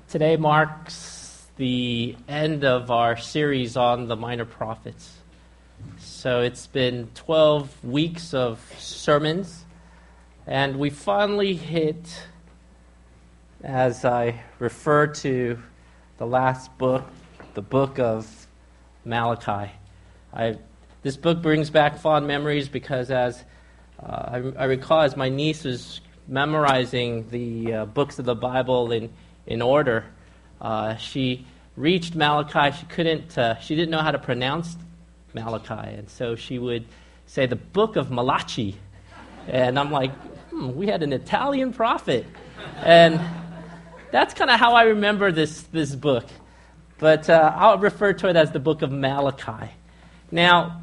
Today marks the end of our series on the Minor Prophets. So it's been 12 weeks of sermons, and we finally hit, as I refer to the last book, the book of Malachi. This book brings back fond memories because as I recall, as my niece was memorizing the books of the Bible in order, she reached Malachi. She didn't know how to pronounce Malachi, and so she would say the book of Malachi. And I'm like, we had an Italian prophet. And that's kind of how I remember this book. But I'll refer to it as the book of Malachi. Now,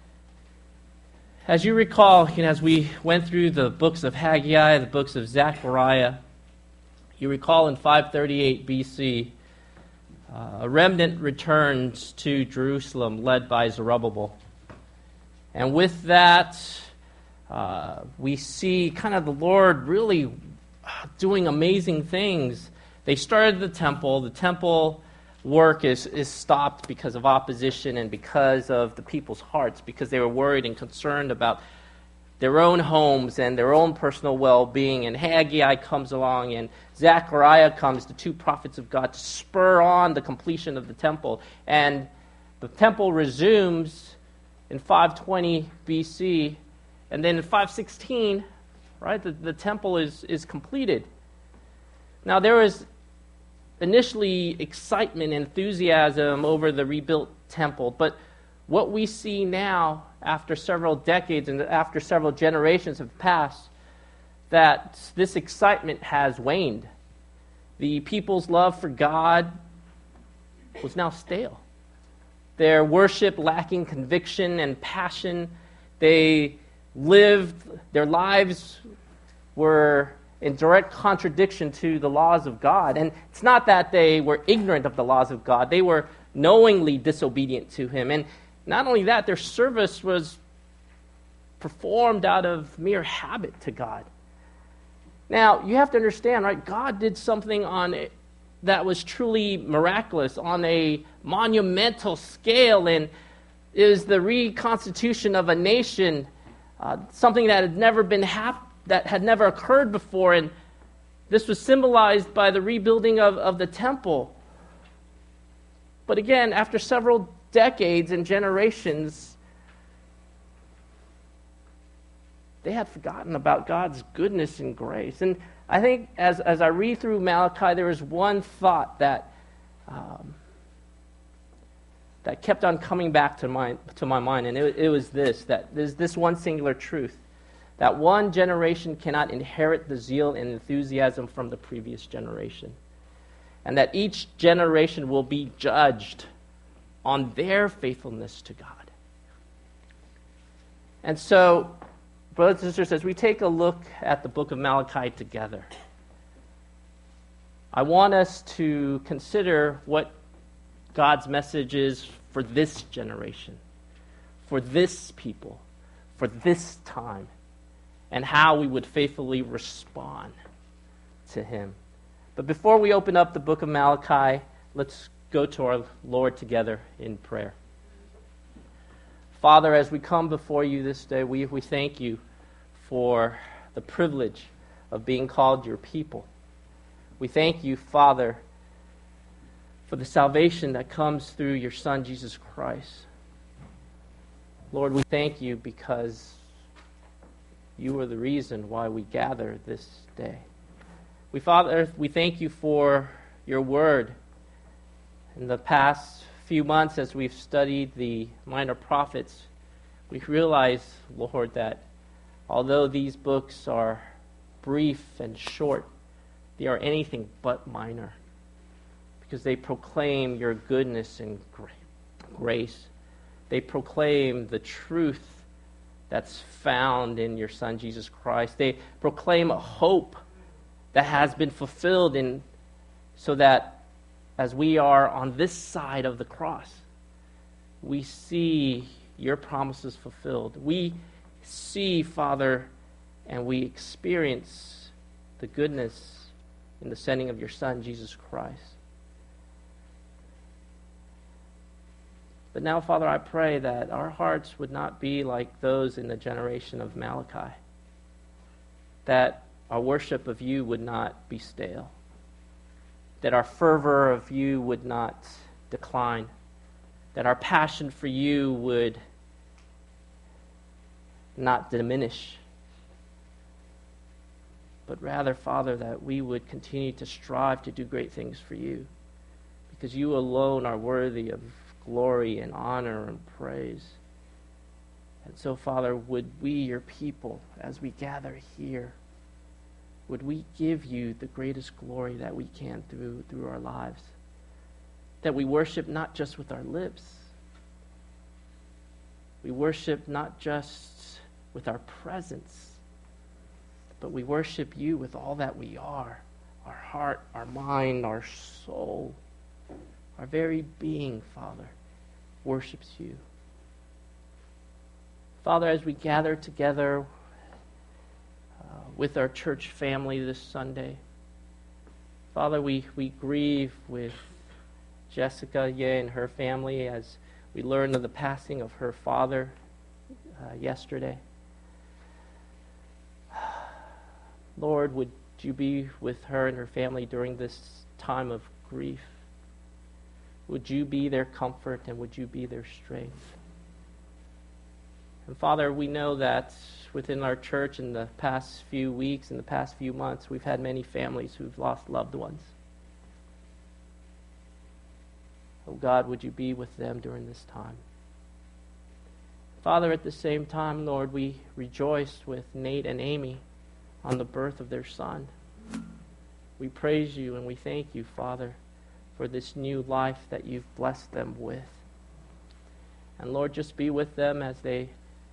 as you recall, as we went through the books of Haggai, the books of Zechariah, you recall in 538 BC, a remnant returns to Jerusalem led by Zerubbabel. And with that, we see kind of the Lord really doing amazing things. They started the temple. The temple work is stopped because of opposition and because of the people's hearts, because they were worried and concerned about their own homes and their own personal well-being. And Haggai comes along, and Zechariah comes, the two prophets of God, to spur on the completion of the temple. And the temple resumes in 520 BC, and then in 516, right, the temple is completed. Now, there was initially excitement, enthusiasm over the rebuilt temple, but what we see now, after several decades and after several generations have passed, that this excitement has waned. The people's love for God was now stale. Their worship lacking conviction and passion. Their lives were in direct contradiction to the laws of God. And it's not that they were ignorant of the laws of God. They were knowingly disobedient to Him. And not only that, their service was performed out of mere habit to God. Now, you have to understand, right? God did something that was truly miraculous on a monumental scale, and it was the reconstitution of a nation, something that had never occurred before, and this was symbolized by the rebuilding of the temple. But again, after several decades and generations, they had forgotten about God's goodness and grace. And I think as I read through Malachi, there was one thought that kept on coming back to my mind, and it was this, that there's this one singular truth, that one generation cannot inherit the zeal and enthusiasm from the previous generation, and that each generation will be judged on their faithfulness to God. And so, brothers and sisters, as we take a look at the book of Malachi together, I want us to consider what God's message is for this generation, for this people, for this time, and how we would faithfully respond to Him. But before we open up the book of Malachi, let's go to our Lord together in prayer. Father, as we come before you this day, we thank you for the privilege of being called your people. We thank you, Father, for the salvation that comes through your Son, Jesus Christ. Lord, we thank you because you are the reason why we gather this day. Father, we thank you for your word. In the past few months, as we've studied the minor prophets, we realize, Lord, that although these books are brief and short, they are anything but minor, because they proclaim your goodness and grace. They proclaim the truth that's found in your Son, Jesus Christ. They proclaim a hope that has been fulfilled, so that as we are on this side of the cross, we see your promises fulfilled. We see, Father, and we experience the goodness in the sending of your Son, Jesus Christ. But now, Father, I pray that our hearts would not be like those in the generation of Malachi, that our worship of you would not be stale, that our fervor of you would not decline, that our passion for you would not diminish, but rather, Father, that we would continue to strive to do great things for you, because you alone are worthy of glory and honor and praise. And so, Father, would we, your people, as we gather here, would we give you the greatest glory that we can through our lives? That we worship not just with our lips. We worship not just with our presence, but we worship you with all that we are. Our heart, our mind, our soul, our very being, Father, worships you. Father, as we gather together with our church family this Sunday, Father, we grieve with Jessica Ye and her family as we learned of the passing of her father yesterday. Lord, would you be with her and her family during this time of grief? Would you be their comfort and would you be their strength? And Father, we know that within our church in the past few weeks, in the past few months, we've had many families who've lost loved ones. Oh God, would you be with them during this time? Father, at the same time, Lord, we rejoice with Nate and Amy on the birth of their son. We praise you and we thank you, Father, for this new life that you've blessed them with. And Lord, just be with them as they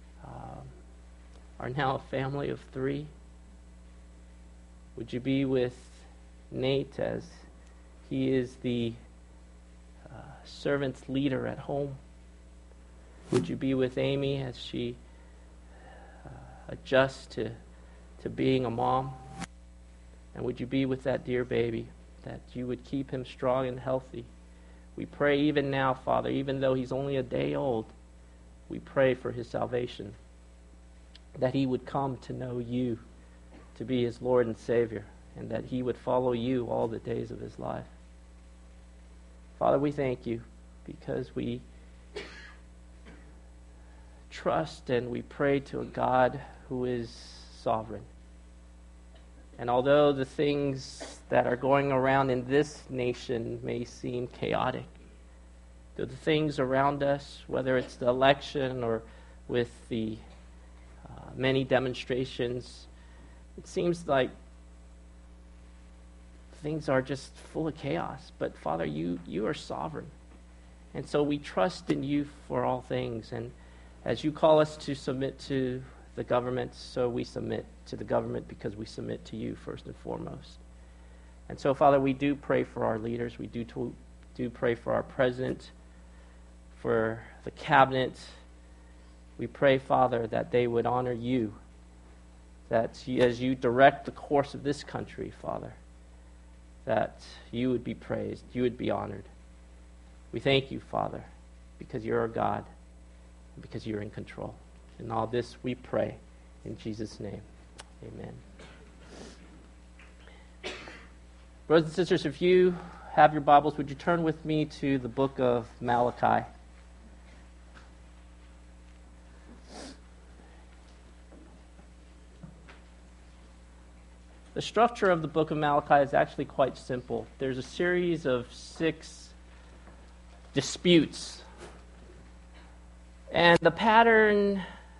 are now a family of 3. Would you be with Nate as he is the servant's leader at home? Would you be with Amy as she adjusts to being a mom? And would you be with that dear baby, that you would keep him strong and healthy? We pray even now, Father, even though he's only a day old, we pray for his salvation, that he would come to know you, to be his Lord and Savior, and that he would follow you all the days of his life. Father, we thank you because we trust and we pray to a God who is sovereign. And although the things that are going around in this nation may seem chaotic, the things around us, whether it's the election or with the many demonstrations, it seems like things are just full of chaos. But Father, you are sovereign. And so we trust in you for all things. And as you call us to submit to the government, so we submit to the government because we submit to you first and foremost. And so, Father, we do pray for our leaders. We do pray for our president, for the cabinet. We pray, Father, that they would honor you, that as you direct the course of this country, Father, that you would be praised, you would be honored. We thank you, Father, because you're our God, and because you're in control. And all this we pray in Jesus' name. Amen. Brothers and sisters, if you have your Bibles, would you turn with me to the book of Malachi? The structure of the book of Malachi is actually quite simple. There's a series of 6 disputes. And the pattern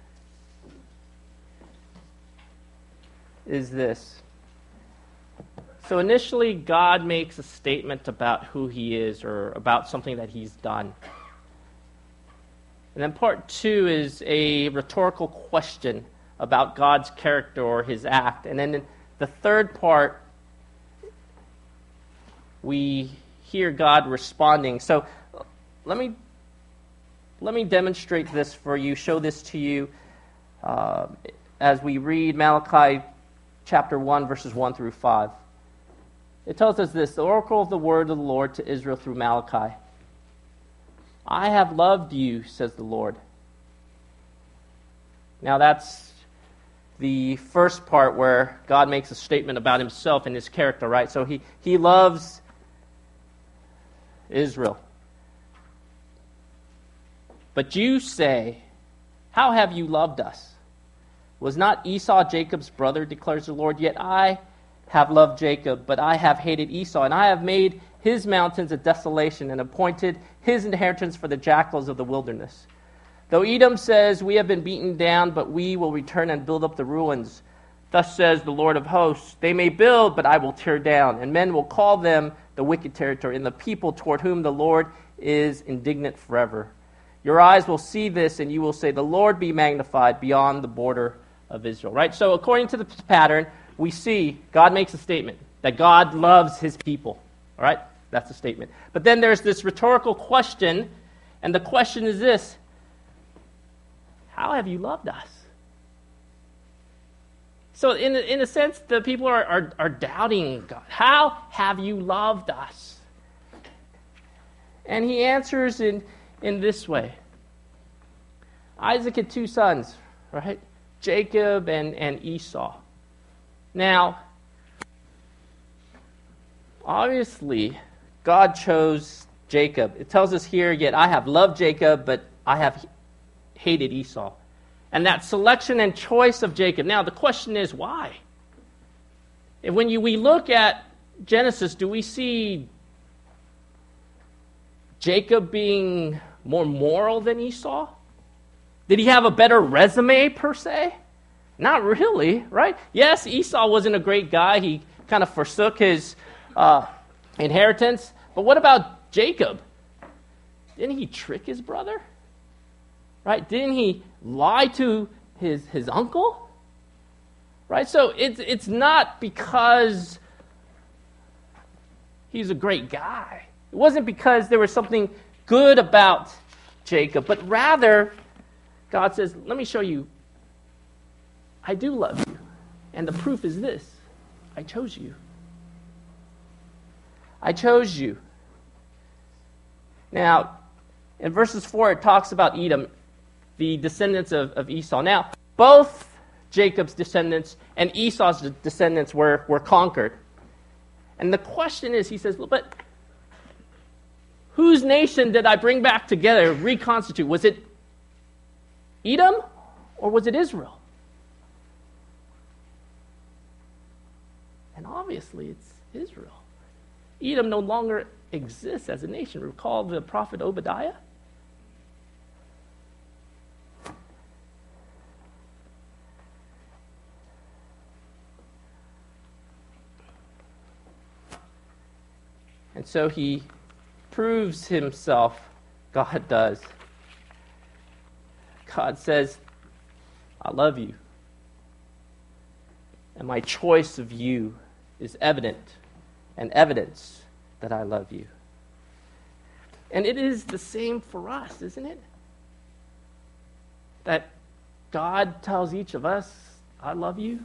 is this. So initially, God makes a statement about who he is or about something that he's done. And then part 2 is a rhetorical question about God's character or his act. And then in the third part, we hear God responding. So let me demonstrate this for you, show this to you as we read Malachi chapter 1, verses 1 through 5. It tells us this, the oracle of the word of the Lord to Israel through Malachi. I have loved you, says the Lord. Now that's the first part where God makes a statement about himself and his character, right? So he loves Israel. But you say, how have you loved us? Was not Esau Jacob's brother, declares the Lord? Yet I have loved Jacob, but I have hated Esau, and I have made his mountains a desolation and appointed his inheritance for the jackals of the wilderness. Though Edom says, we have been beaten down, but we will return and build up the ruins. Thus says the Lord of hosts, they may build, but I will tear down, and men will call them the wicked territory, and the people toward whom the Lord is indignant forever. Your eyes will see this, and you will say, the Lord be magnified beyond the border of Israel. Right? So according to the pattern, we see God makes a statement that God loves his people. All right? That's a statement. But then there's this rhetorical question, and the question is this: how have you loved us? So in a sense, the people are doubting God. How have you loved us? And he answers in this way. Isaac had two sons, right? Jacob and Esau. Now, obviously, God chose Jacob. It tells us here, yet I have loved Jacob, but I have hated Esau. And that selection and choice of Jacob. Now, the question is, why? And when we look at Genesis, do we see Jacob being more moral than Esau? Did he have a better resume, per se? Not really, right? Yes, Esau wasn't a great guy. He kind of forsook his inheritance. But what about Jacob? Didn't he trick his brother? Right? Didn't he lie to his uncle? Right? So it's not because he's a great guy. It wasn't because there was something good about Jacob, but rather God says, let me show you, I do love you. And the proof is this: I chose you. I chose you. Now, in verses 4, it talks about Edom, the descendants of Esau. Now, both Jacob's descendants and Esau's descendants were conquered. And the question is, he says, but whose nation did I bring back together, reconstitute? Was it Edom or was it Israel? And obviously it's Israel. Edom no longer exists as a nation. Recall the prophet Obadiah? And so he proves himself, God does. God says, I love you. And my choice of you is evident and evidence that I love you. And it is the same for us, isn't it? That God tells each of us, I love you.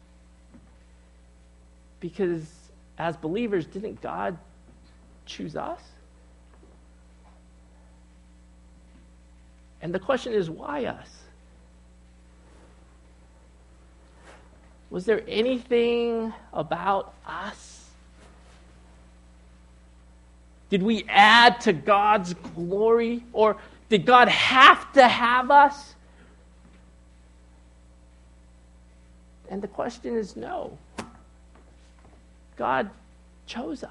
Because as believers, didn't God choose us? And the question is, why us? Was there anything about us? Did we add to God's glory? Or did God have to have us? And the question is no. God chose us.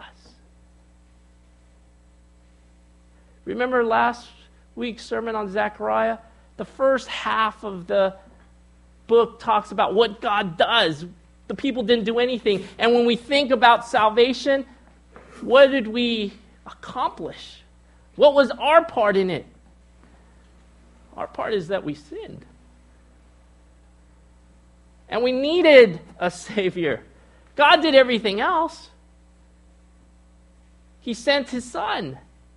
Remember last week's sermon on Zechariah? The first half of the book talks about what God does. The people didn't do anything. And when we think about salvation, what did we accomplish? What was our part in it? Our part is that we sinned. And we needed a Savior. God did everything else. He sent His Son.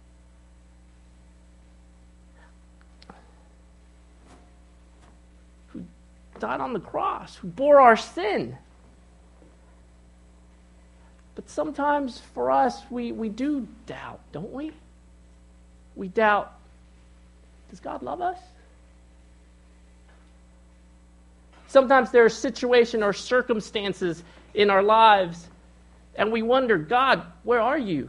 Who died on the cross, who bore our sin. But But sometimes for us, we do doubt, don't we? We doubt, does God love us? Sometimes there are situations or circumstances in our lives, and we wonder, God, where are you?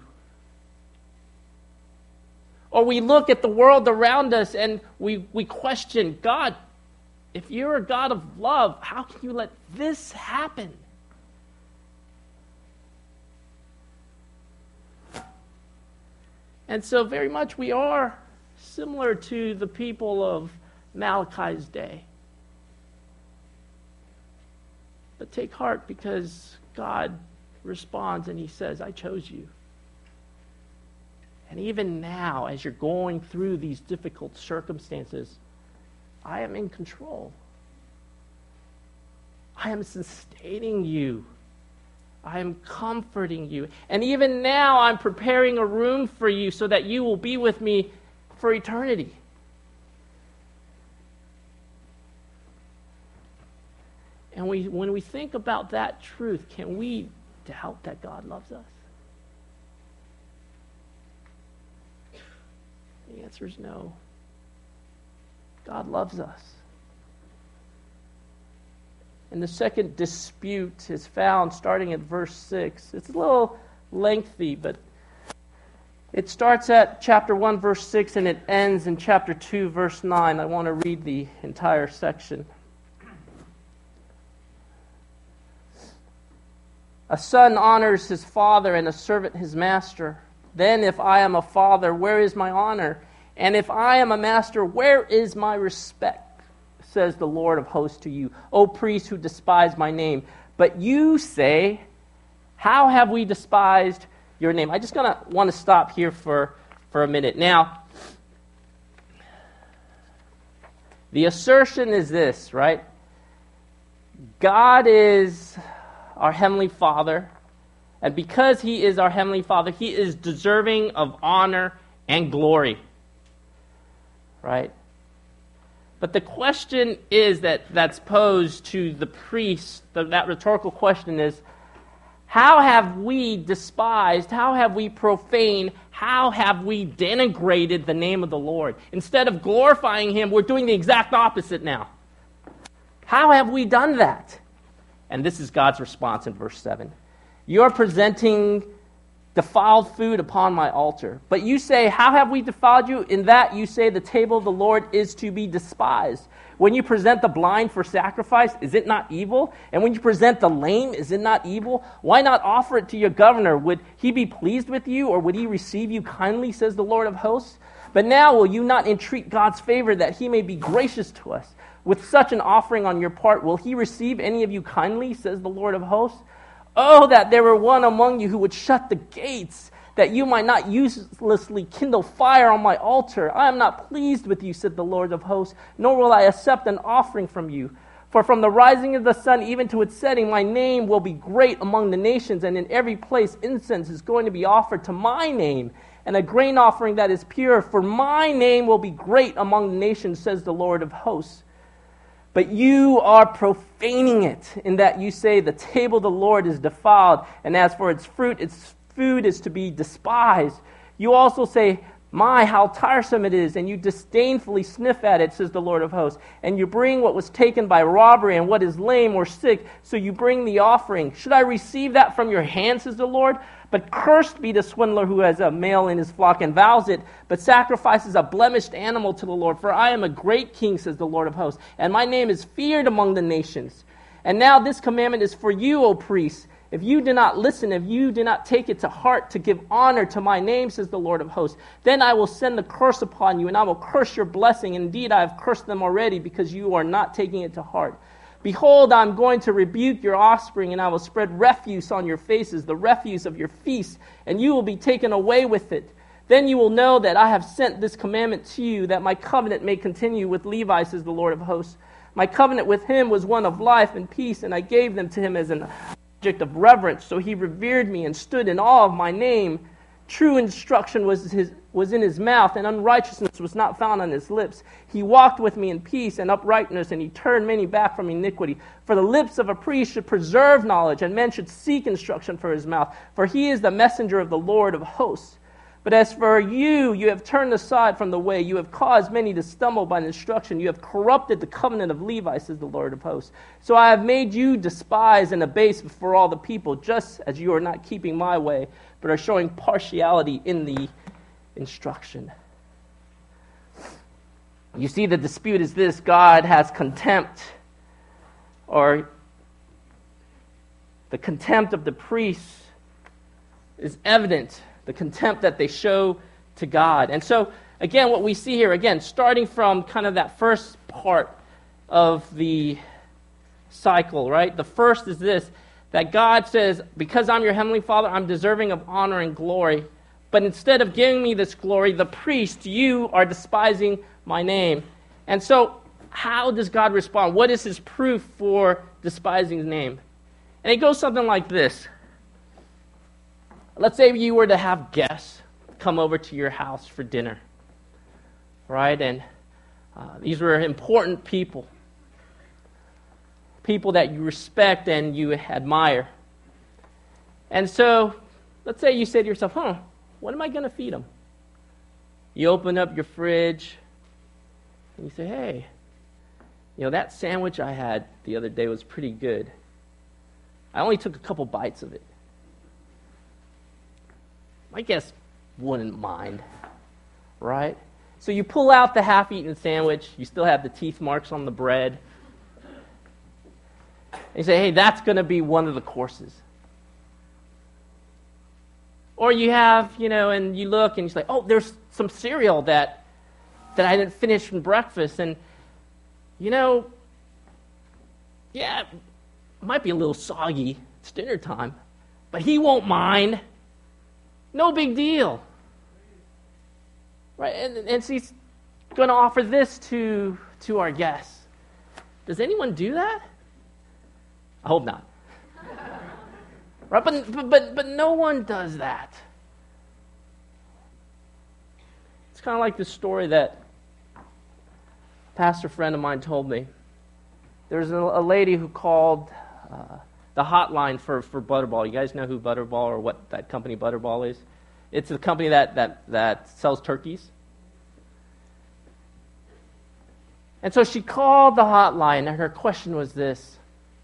Or we look at the world around us and we question, God, if you're a God of love, how can you let this happen? And so very much we are similar to the people of Malachi's day. But take heart, because God responds and he says, I chose you. And even now, as you're going through these difficult circumstances, I am in control. I am sustaining you. I am comforting you. And even now, I'm preparing a room for you so that you will be with me for eternity. And when we think about that truth, can we doubt that God loves us? The answer is no. God loves us. And the second dispute is found starting at verse 6. It's a little lengthy, but it starts at chapter 1, verse 6, and it ends in chapter 2, verse 9. I want to read the entire section. A son honors his father and a servant his master. Then if I am a father, where is my honor? And if I am a master, where is my respect? Says the Lord of hosts to you, O priests who despise my name. But you say, how have we despised your name? I just want to stop here for a minute. Now, the assertion is this, right? God is our Heavenly Father, and because He is our Heavenly Father, He is deserving of honor and glory, right? But the question is that's posed to the priest, that rhetorical question is, how have we despised, how have we profaned, how have we denigrated the name of the Lord? Instead of glorifying Him, we're doing the exact opposite now. How have we done that? And this is God's response in verse 7. You are presenting defiled food upon my altar. But you say, how have we defiled you? In that you say the table of the Lord is to be despised. When you present the blind for sacrifice, is it not evil? And when you present the lame, is it not evil? Why not offer it to your governor? Would he be pleased with you, or would he receive you kindly, says the Lord of hosts? But now will you not entreat God's favor that he may be gracious to us? With such an offering on your part, will he receive any of you kindly, says the Lord of hosts? Oh, that there were one among you who would shut the gates, that you might not uselessly kindle fire on my altar. I am not pleased with you, said the Lord of hosts, nor will I accept an offering from you. For from the rising of the sun even to its setting, my name will be great among the nations, and in every place incense is going to be offered to my name, and a grain offering that is pure, for my name will be great among the nations, says the Lord of hosts. But you are profaning it, in that you say the table of the Lord is defiled, and as for its fruit, its food is to be despised. You also say, my, how tiresome it is, and you disdainfully sniff at it, says the Lord of hosts. And you bring what was taken by robbery and what is lame or sick, so you bring the offering. Should I receive that from your hand, says the Lord? But cursed be the swindler who has a male in his flock and vows it, but sacrifices a blemished animal to the Lord. For I am a great king, says the Lord of hosts, and my name is feared among the nations. And now this commandment is for you, O priests. If you do not listen, if you do not take it to heart to give honor to my name, says the Lord of hosts, then I will send the curse upon you, and I will curse your blessing. Indeed, I have cursed them already, because you are not taking it to heart. Behold, I am going to rebuke your offspring, and I will spread refuse on your faces, the refuse of your feasts, and you will be taken away with it. Then you will know that I have sent this commandment to you, that my covenant may continue with Levi, says the Lord of hosts. My covenant with him was one of life and peace, and I gave them to him as an object of reverence. So he revered me and stood in awe of my name. True instruction was in his mouth, and unrighteousness was not found on his lips. He walked with me in peace and uprightness, and he turned many back from iniquity. For the lips of a priest should preserve knowledge, and men should seek instruction for his mouth. For he is the messenger of the Lord of hosts. But as for you, you have turned aside from the way. You have caused many to stumble by instruction. You have corrupted the covenant of Levi, says the Lord of hosts. So I have made you despise and abase before all the people, just as you are not keeping my way, but are showing partiality in the instruction. You see, the dispute is this: God has contempt, or the contempt of the priests is evident. The contempt that they show to God. And so, again, what we see here, again, starting from kind of that first part of the cycle, right? The first is this, that God says, because I'm your heavenly Father, I'm deserving of honor and glory. But instead of giving me this glory, the priest, you are despising my name. And so, how does God respond? What is his proof for despising his name? And it goes something like this. Let's say you were to have guests come over to your house for dinner, right? And these were important people that you respect and you admire. And so, let's say you say to yourself, what am I going to feed them? You open up your fridge and you say, hey, that sandwich I had the other day was pretty good. I only took a couple bites of it. I guess wouldn't mind, right? So you pull out the half-eaten sandwich. You still have the teeth marks on the bread. And you say, hey, that's going to be one of the courses. Or you have, and you look and you say, oh, there's some cereal that I didn't finish from breakfast. And, yeah, it might be a little soggy. It's dinner time. But he won't mind. No big deal. Right? And so he's going to offer this to our guests. Does anyone do that? I hope not. Right? But no one does that. It's kind of like the story that a pastor friend of mine told me. There's a lady who called the hotline for Butterball. You guys know who Butterball or what that company Butterball is? It's a company that sells turkeys. And so she called the hotline, and her question was this: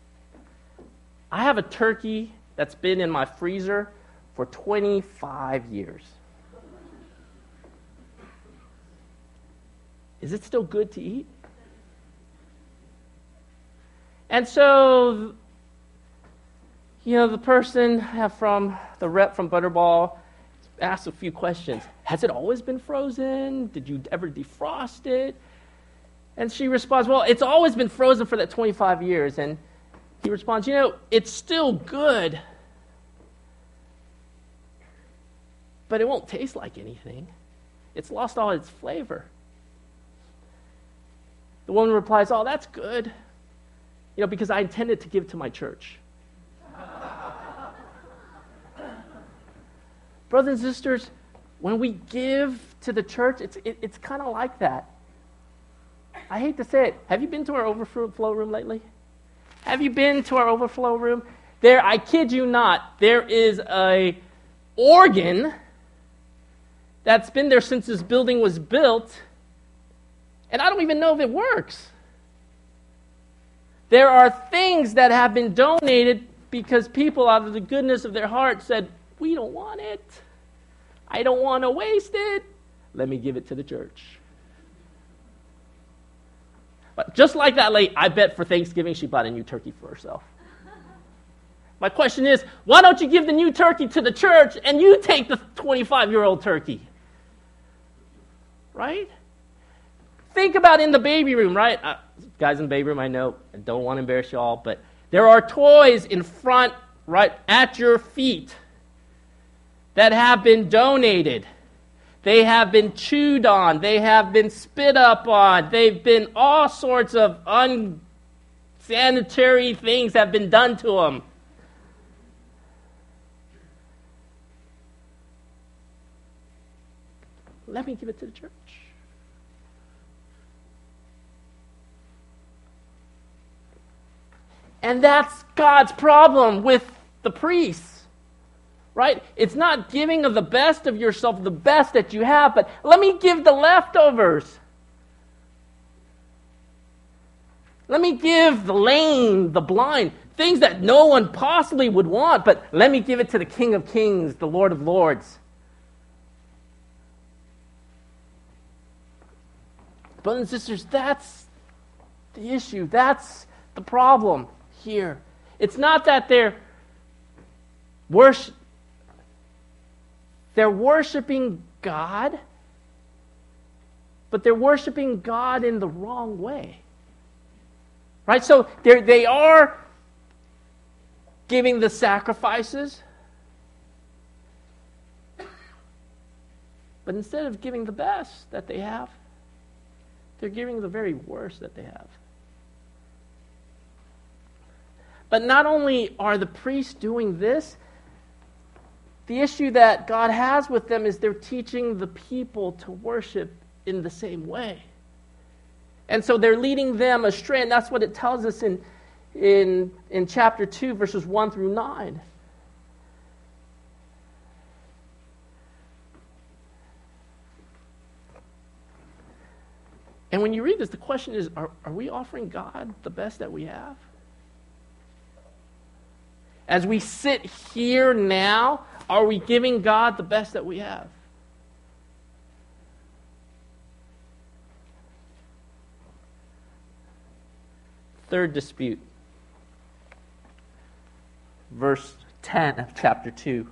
I have a turkey that's been in my freezer for 25 years. Is it still good to eat? And so, the person from the rep from Butterball asked a few questions. Has it always been frozen? Did you ever defrost it? And she responds, well, it's always been frozen for that 25 years. And he responds, it's still good, but it won't taste like anything. It's lost all its flavor. The woman replies, oh, that's good, because I intended to give to my church. Brothers and sisters, when we give to the church, it's kind of like that. I hate to say it. Have you been to our overflow room lately? Have you been to our overflow room? There, I kid you not, there is a organ that's been there since this building was built, and I don't even know if it works. There are things that have been donated because people, out of the goodness of their heart, said, we don't want it. I don't want to waste it. Let me give it to the church. But just like that lady, I bet for Thanksgiving she bought a new turkey for herself. My question is, why don't you give the new turkey to the church and you take the 25-year-old turkey? Right? Think about in the baby room, right? Guys in the baby room, I know, I don't want to embarrass you all, but there are toys in front, right, at your feet that have been donated. They have been chewed on. They have been spit up on. They've been all sorts of unsanitary things have been done to them. Let me give it to the church. And that's God's problem with the priests, right? It's not giving of the best of yourself, the best that you have, but let me give the leftovers. Let me give the lame, the blind, things that no one possibly would want, but let me give it to the King of Kings, the Lord of Lords. Brothers and sisters, that's the issue. That's the problem here. It's not that they're worshiping God, but they're worshiping God in the wrong way. Right? So they are giving the sacrifices, but instead of giving the best that they have, they're giving the very worst that they have. But not only are the priests doing this, the issue that God has with them is they're teaching the people to worship in the same way. And so they're leading them astray, and that's what it tells us in chapter 2, verses 1 through 9. And when you read this, the question is, are we offering God the best that we have? As we sit here now, are we giving God the best that we have? Third dispute. Verse 10 of chapter 2.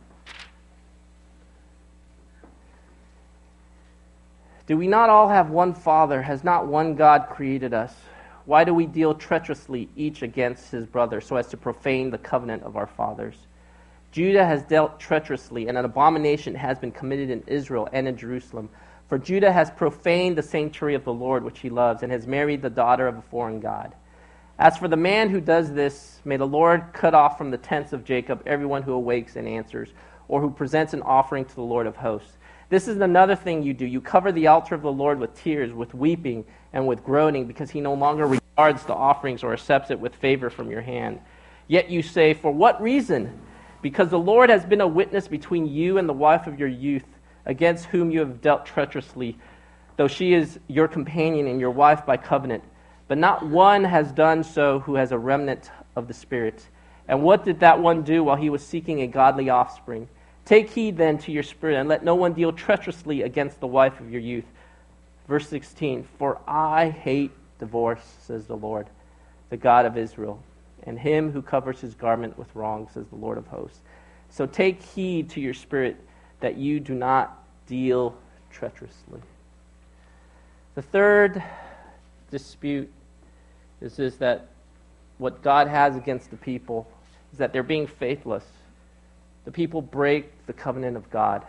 Do we not all have one Father? Has not one God created us? Why do we deal treacherously each against his brother, so as to profane the covenant of our fathers? Judah has dealt treacherously, and an abomination has been committed in Israel and in Jerusalem. For Judah has profaned the sanctuary of the Lord which he loves, and has married the daughter of a foreign god. As for the man who does this, may the Lord cut off from the tents of Jacob everyone who awakes and answers, or who presents an offering to the Lord of hosts. This is another thing you do. You cover the altar of the Lord with tears, with weeping, and with groaning, because he no longer regards the offerings or accepts it with favor from your hand. Yet you say, for what reason? Because the Lord has been a witness between you and the wife of your youth, against whom you have dealt treacherously, though she is your companion and your wife by covenant. But not one has done so who has a remnant of the Spirit. And what did that one do while he was seeking a godly offspring? Take heed then to your spirit, and let no one deal treacherously against the wife of your youth. Verse 16, for I hate divorce, says the Lord, the God of Israel, and him who covers his garment with wrong, says the Lord of hosts. So take heed to your spirit, that you do not deal treacherously. The third dispute is this, that what God has against the people is that they're being faithless. The people break the covenant of God.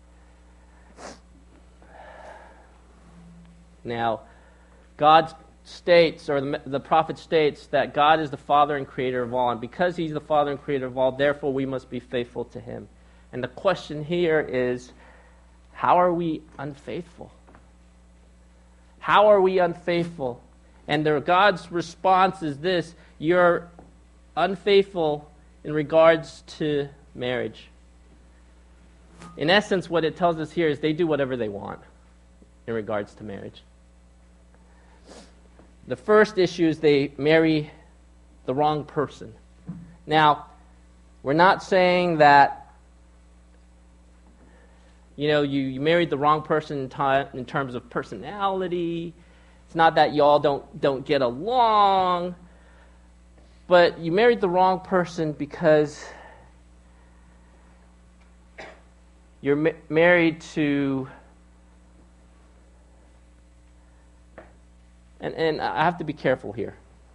Now, God states, or the prophet states, that God is the Father and Creator of all, and because he's the Father and Creator of all, therefore we must be faithful to him. And the question here is, how are we unfaithful? How are we unfaithful? And God's response is this: you're unfaithful in regards to marriage. In essence, what it tells us here is they do whatever they want in regards to marriage. The first issue is they marry the wrong person. Now, we're not saying that, you married the wrong person in terms of personality. It's not that y'all don't get along. But you married the wrong person because you're married to... And I have to be careful here.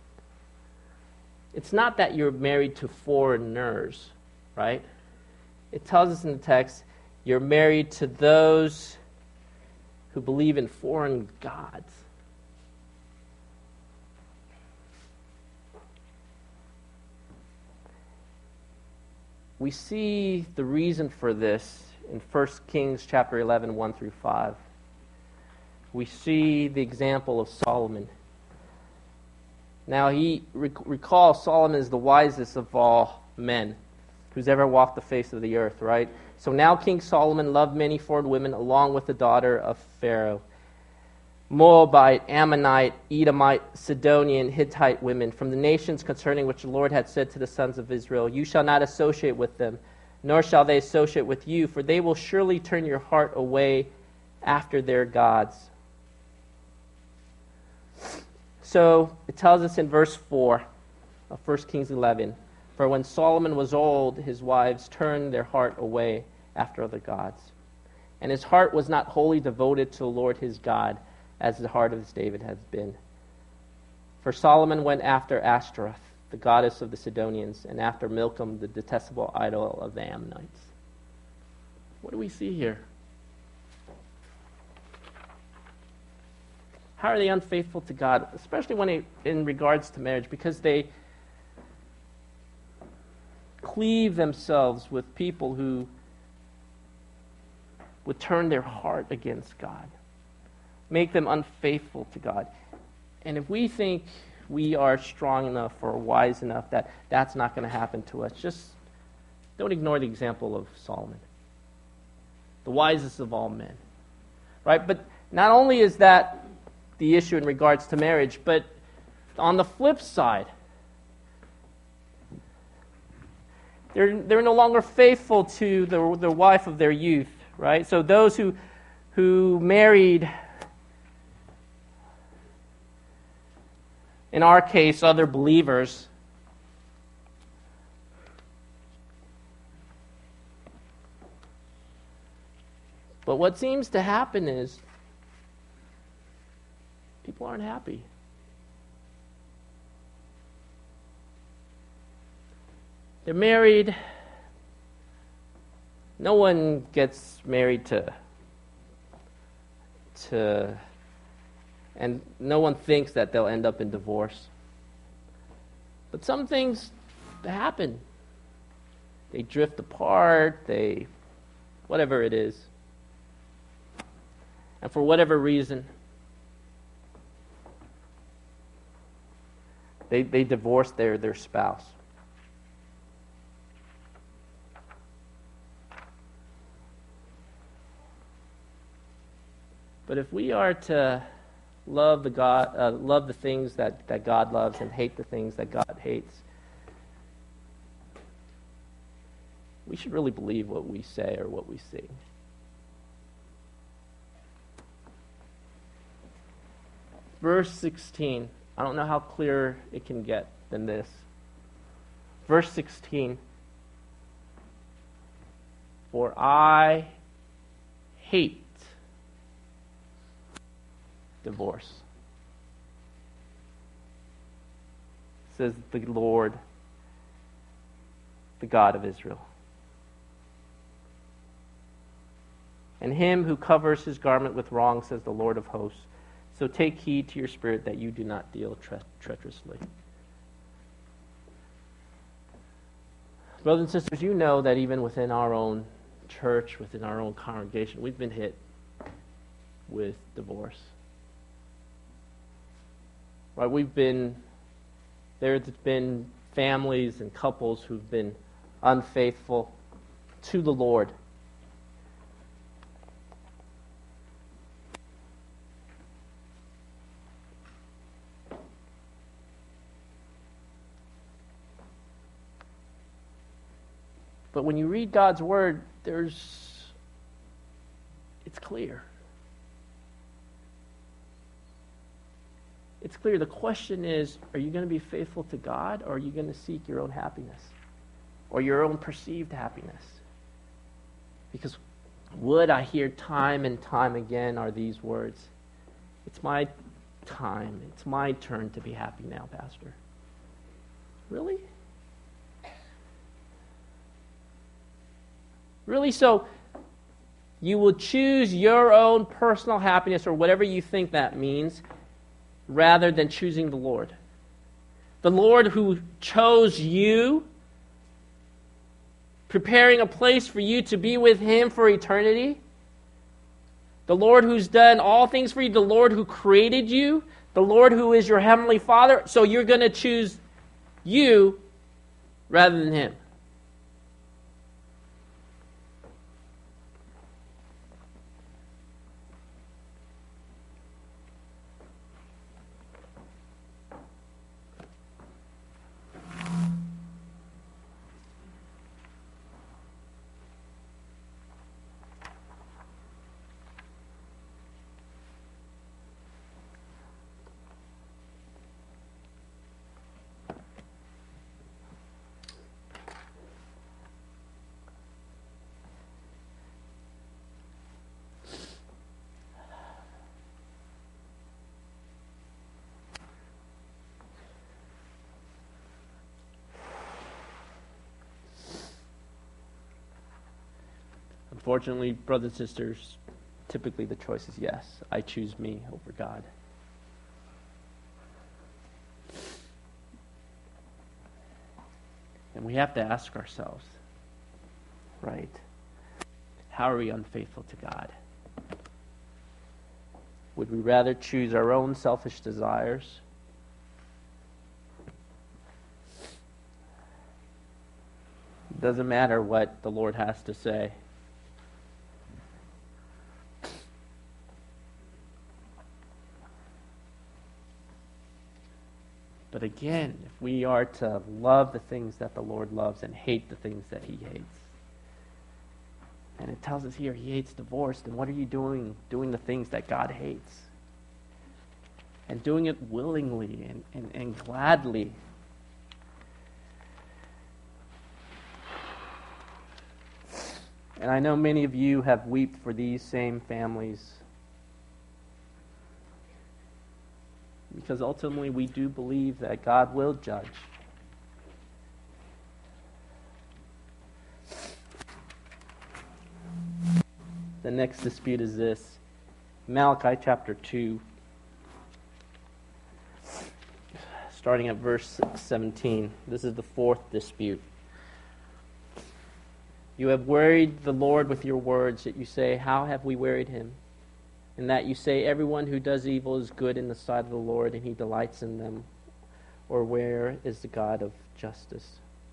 It's not that you're married to foreigners, right? It tells us in the text, you're married to those who believe in foreign gods. We see the reason for this in 1 Kings chapter 11, 1 through 5. We see the example of Solomon. Now, recall Solomon is the wisest of all men who's ever walked the face of the earth, right? So now King Solomon loved many foreign women along with the daughter of Pharaoh. Moabite, Ammonite, Edomite, Sidonian, Hittite women from the nations concerning which the Lord had said to the sons of Israel, "You shall not associate with them, nor shall they associate with you, for they will surely turn your heart away after their gods." So it tells us in verse 4 of 1 Kings 11, "For when Solomon was old, his wives turned their heart away after other gods. And his heart was not wholly devoted to the Lord his God, as the heart of David has been. For Solomon went after Ashtoreth, the goddess of the Sidonians, and after Milcom, the detestable idol of the Ammonites." What do we see here? How are they unfaithful to God, especially in regards to marriage? Because they cleave themselves with people who would turn their heart against God, make them unfaithful to God. And if we think we are strong enough or wise enough that that's not going to happen to us, just don't ignore the example of Solomon, the wisest of all men. Right? But not only is that the issue in regards to marriage, but on the flip side, they're no longer faithful to the wife of their youth, right? So those who married, in our case, other believers, but what seems to happen is people aren't happy. They're married. No one gets married to and no one thinks that they'll end up in divorce. But some things happen. They drift apart, whatever it is. And for whatever reason, they divorce their spouse. But if we are to love the things that God loves and hate the things that God hates, we should really believe what we say or what we sing. Verse 16. I don't know how clear it can get than this. Verse 16. "For I hate divorce," says the Lord, the God of Israel. "And him who covers his garment with wrong, says the Lord of hosts. So take heed to your spirit that you do not deal treacherously." Brothers and sisters, you know that even within our own church, within our own congregation, we've been hit with divorce. Right? There's been families and couples who've been unfaithful to the Lord. But when you read God's word, it's clear. It's clear. The question is, are you going to be faithful to God, or are you going to seek your own happiness or your own perceived happiness? Because what I hear time and time again are these words: "It's my time. It's my turn to be happy now, Pastor." Really? Really? So you will choose your own personal happiness, or whatever you think that means, rather than choosing the Lord. The Lord who chose you preparing a place for you to be with Him for eternity. The Lord who's done all things for you, the Lord who created you, the Lord who is your heavenly Father. So you're going to choose you rather than Him. Unfortunately, brothers and sisters, typically the choice is yes. I choose me over God. And we have to ask ourselves, right? How are we unfaithful to God? Would we rather choose our own selfish desires? It doesn't matter what the Lord has to say. But again, if we are to love the things that the Lord loves and hate the things that He hates, and it tells us here He hates divorce, then what are you doing the things that God hates? And doing it willingly and gladly. And I know many of you have wept for these same families, because ultimately we do believe that God will judge. The next dispute is this. Malachi chapter 2, starting at verse 17. This is the fourth dispute. You have worried the Lord with your words, yet you say, how have we worried Him? And that you say, everyone who does evil is good in the sight of the Lord, and He delights in them. Or where is the God of justice?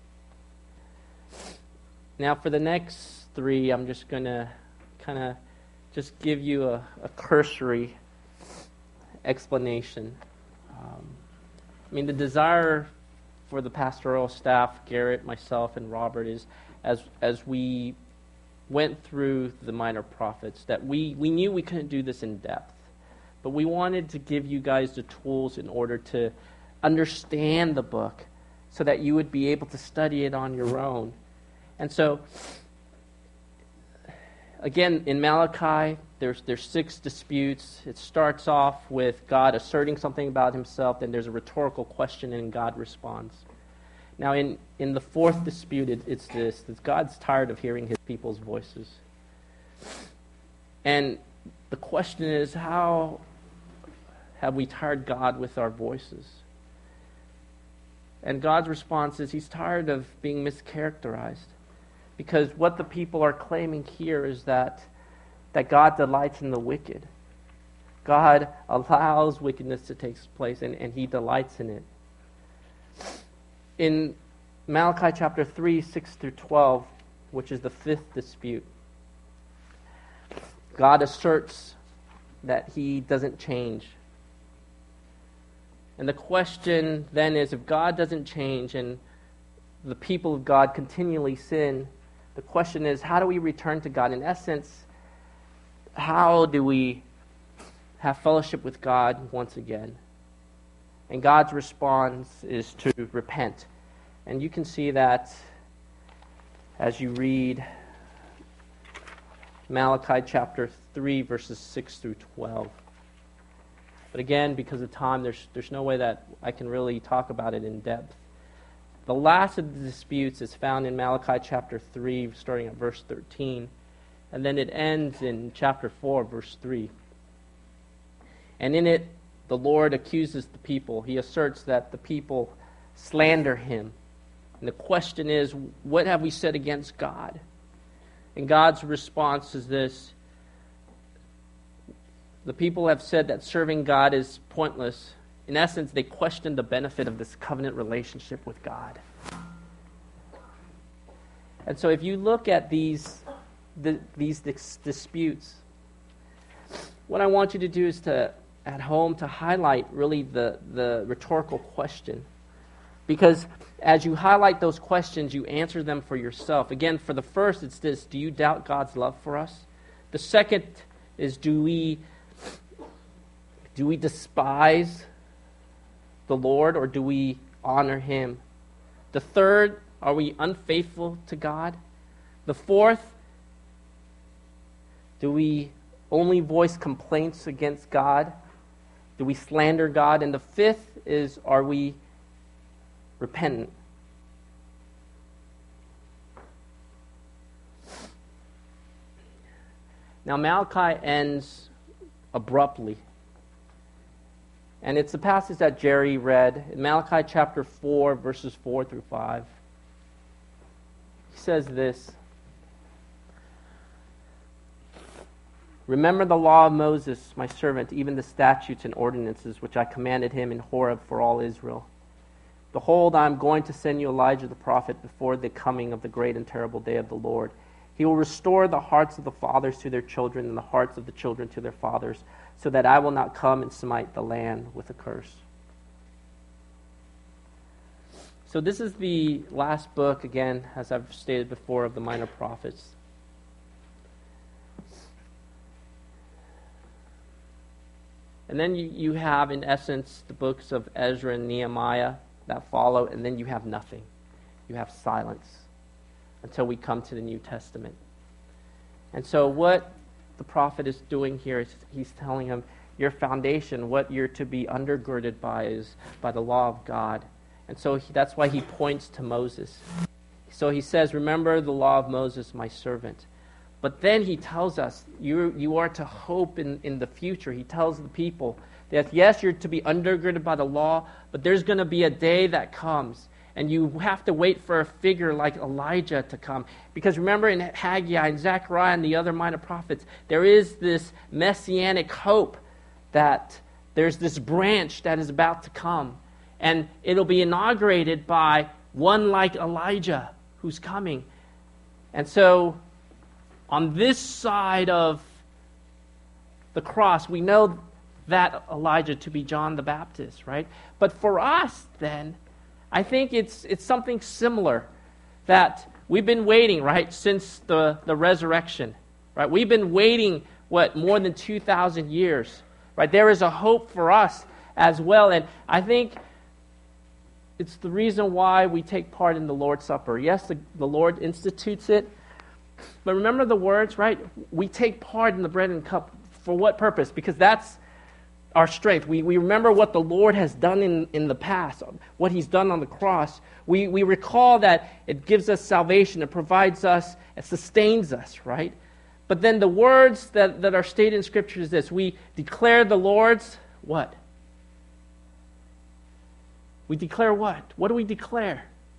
Now for the next three, I'm just going to kind of just give you a cursory explanation. The desire for the pastoral staff, Garrett, myself, and Robert, is as we went through the minor prophets, that we knew we couldn't do this in depth. But we wanted to give you guys the tools in order to understand the book so that you would be able to study it on your own. And so, again, in Malachi, there's 6 disputes. It starts off with God asserting something about Himself, then there's a rhetorical question, and God responds. Now, in the fourth dispute, it's this, that God's tired of hearing His people's voices. And the question is, how have we tired God with our voices? And God's response is He's tired of being mischaracterized. Because what the people are claiming here is that God delights in the wicked. God allows wickedness to take place, and He delights in it. In Malachi chapter 3, 6 through 12, which is the 5th dispute, God asserts that He doesn't change. And the question then is, if God doesn't change and the people of God continually sin, the question is, how do we return to God? In essence, how do we have fellowship with God once again? And God's response is to repent. And you can see that as you read Malachi chapter 3, verses 6 through 12. But again, because of time, there's no way that I can really talk about it in depth. The last of the disputes is found in Malachi chapter 3, starting at verse 13. And then it ends in chapter 4, verse 3. And in it, the Lord accuses the people. He asserts that the people slander Him. And the question is, what have we said against God? And God's response is this: the people have said that serving God is pointless. In essence, they question the benefit of this covenant relationship with God. And so if you look at these disputes, what I want you to do is at home to highlight really the rhetorical question. Because as you highlight those questions, you answer them for yourself. Again, for the first, it's this: do you doubt God's love for us? The second is, do we despise the Lord, or do we honor Him? The third, are we unfaithful to God? The fourth, do we only voice complaints against God? Do we slander God? And the fifth is, are we repentant? Now Malachi ends abruptly. And it's the passage that Jerry read in Malachi chapter 4, verses 4 through 5. He says this: "Remember the law of Moses, my servant, even the statutes and ordinances which I commanded him in Horeb for all Israel. Behold, I am going to send you Elijah the prophet before the coming of the great and terrible day of the Lord. He will restore the hearts of the fathers to their children and the hearts of the children to their fathers, so that I will not come and smite the land with a curse." So this is the last book, again, as I've stated before, of the minor prophets. And then you have, in essence, the books of Ezra and Nehemiah that follow, and then you have nothing. You have silence until we come to the New Testament. And so what the prophet is doing here is he's telling him, your foundation, what you're to be undergirded by, is by the law of God. And so that's why he points to Moses. So he says, remember the law of Moses, my servant. But then he tells us, you are to hope in the future. He tells the people that, yes, you're to be undergirded by the law, but there's going to be a day that comes, and you have to wait for a figure like Elijah to come. Because remember, in Haggai and Zechariah and the other minor prophets, there is this messianic hope that there's this branch that is about to come. And it'll be inaugurated by one like Elijah who's coming. And so, on this side of the cross, we know that Elijah to be John the Baptist, right? But for us, then, I think it's something similar, that we've been waiting, right, since the resurrection, right? We've been waiting, more than 2,000 years, right? There is a hope for us as well, and I think it's the reason why we take part in the Lord's Supper. Yes, the Lord institutes it, but remember the words, right? We take part in the bread and cup for what purpose? Because that's our strength. We remember what the Lord has done in the past, what He's done on the cross. We recall that it gives us salvation, it provides us, it sustains us, right? But then the words that are stated in Scripture is this: we declare the Lord's what? We declare what? What do we declare?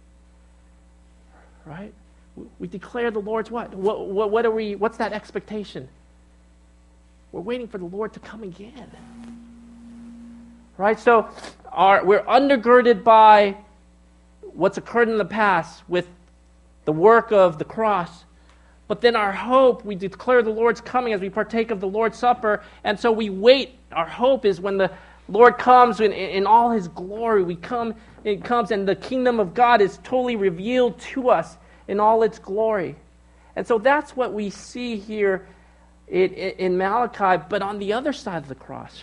Right? We declare the Lord's what? What are we? What's that expectation? We're waiting for the Lord to come again. Right? So we're undergirded by what's occurred in the past with the work of the cross. But then our hope, we declare the Lord's coming as we partake of the Lord's Supper. And so we wait. Our hope is when the Lord comes in all His glory. It comes and the kingdom of God is totally revealed to us in all its glory. And so that's what we see here in Malachi, but on the other side of the cross.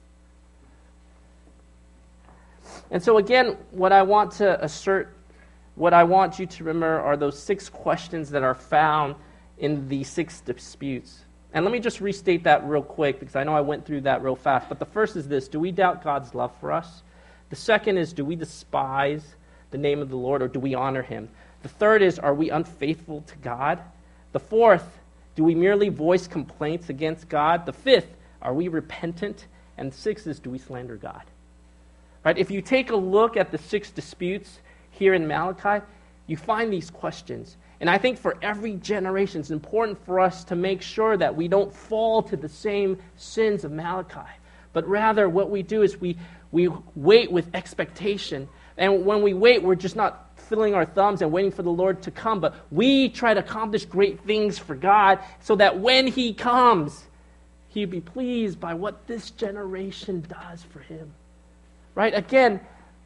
And so again, what I want to assert, what I want you to remember are those 6 questions that are found in the 6 disputes. And let me just restate that real quick, because I know I went through that real fast. But the first is this: do we doubt God's love for us? The second is, do we despise the name of the Lord, or do we honor Him? The third is, are we unfaithful to God? The fourth, do we merely voice complaints against God? The fifth, are we repentant? And the sixth is, do we slander God? Right? If you take a look at the 6 disputes here in Malachi, you find these questions. And I think for every generation, it's important for us to make sure that we don't fall to the same sins of Malachi. But rather, what we do is we wait with expectation. And when we wait, we're just not twiddling our thumbs and waiting for the Lord to come, but we try to accomplish great things for God so that when He comes, He'd be pleased by what this generation does for Him. Right? Again,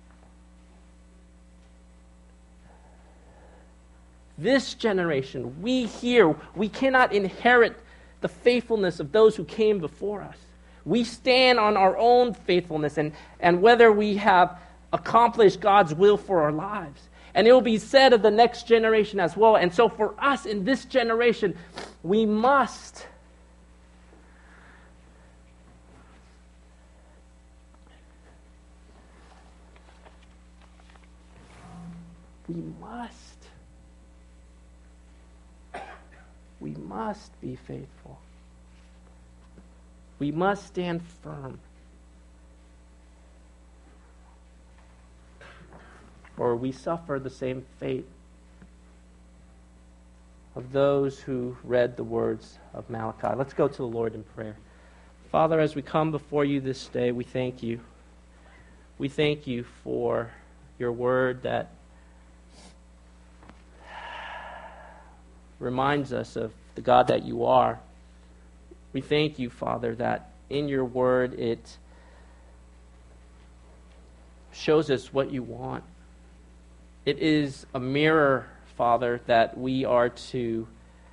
this generation, we cannot inherit the faithfulness of those who came before us. We stand on our own faithfulness and whether we have accomplished God's will for our lives. And it will be said of the next generation as well. And so for us in this generation, we must be faithful. We must stand firm. Or we suffer the same fate of those who read the words of Malachi. Let's go to the Lord in prayer. Father, as we come before you this day, we thank you. We thank you for your word that reminds us of the God that you are. We thank you, Father, that in your word it shows us what you want. It is a mirror, Father, that we are to...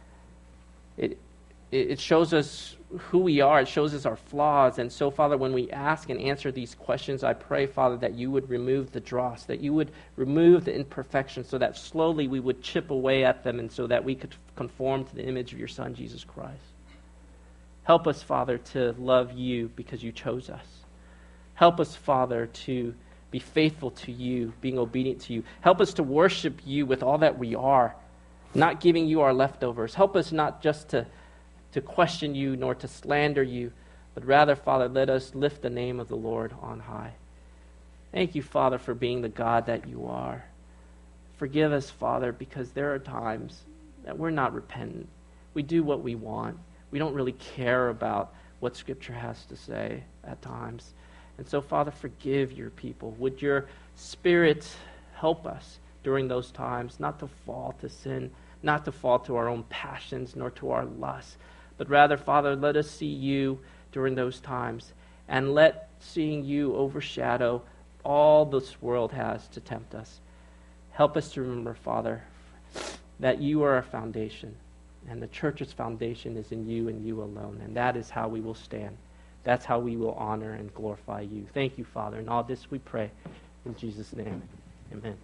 It shows us who we are. It shows us our flaws. And so, Father, when we ask and answer these questions, I pray, Father, that you would remove the dross, that you would remove the imperfections, so that slowly we would chip away at them and so that we could conform to the image of your Son, Jesus Christ. Help us, Father, to love you because you chose us. Help us, Father, to be faithful to you, being obedient to you. Help us to worship you with all that we are, not giving you our leftovers. Help us not just to question you nor to slander you, but rather, Father, let us lift the name of the Lord on high. Thank you, Father, for being the God that you are. Forgive us, Father, because there are times that we're not repentant. We do what we want. We don't really care about what Scripture has to say at times. And so, Father, forgive your people. Would your Spirit help us during those times not to fall to sin, not to fall to our own passions nor to our lusts, but rather, Father, let us see you during those times and let seeing you overshadow all this world has to tempt us. Help us to remember, Father, that you are our foundation, and the church's foundation is in you and you alone, and that is how we will stand. That's how we will honor and glorify you. Thank you, Father. And all this we pray in Jesus' name. Amen.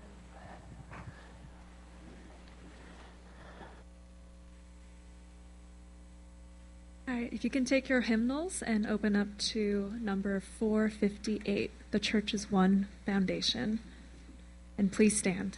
All right, if you can take your hymnals and open up to number 458, The Church is One Foundation. And please stand.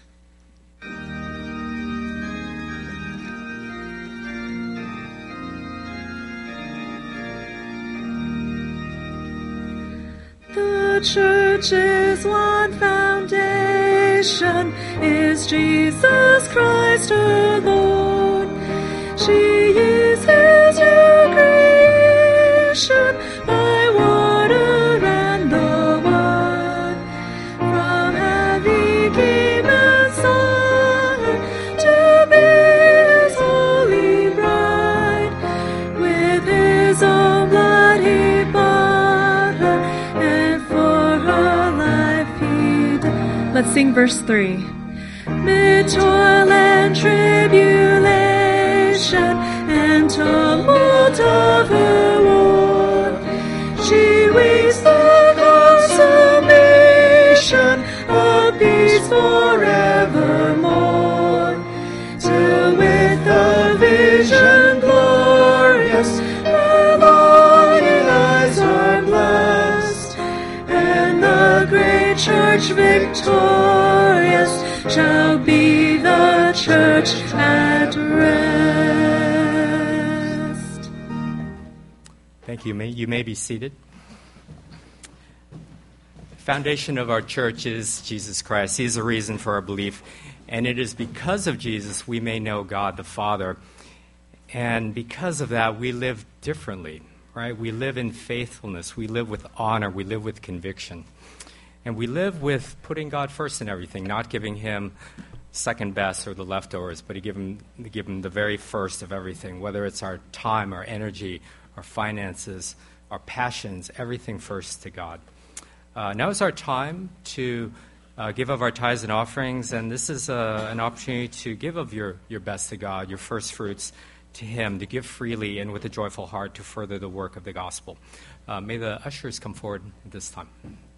The church is one foundation, is Jesus Christ her Lord. She is His new creation, by water and the word. From heaven came and saw her, to be His holy bride. With His own blood He bought her, and for her life He died. Let's sing verse 3. Mid toil and tribulation and tumult of her war, she waits the consummation of peace forevermore. Till with a vision glorious her longing eyes are blessed, and the great church victorious shall be the church at rest. Thank you. You may be seated. The foundation of our church is Jesus Christ. He is the reason for our belief. And it is because of Jesus we may know God the Father. And because of that, we live differently, right? We live in faithfulness. We live with honor. We live with conviction. And we live with putting God first in everything, not giving him second best or the leftovers, but to give him the very first of everything, whether it's our time, our energy, our finances, our passions, everything first to God. Now is our time to give of our tithes and offerings, and this is an opportunity to give of your best to God, your first fruits to him, to give freely and with a joyful heart to further the work of the gospel. May the ushers come forward at this time.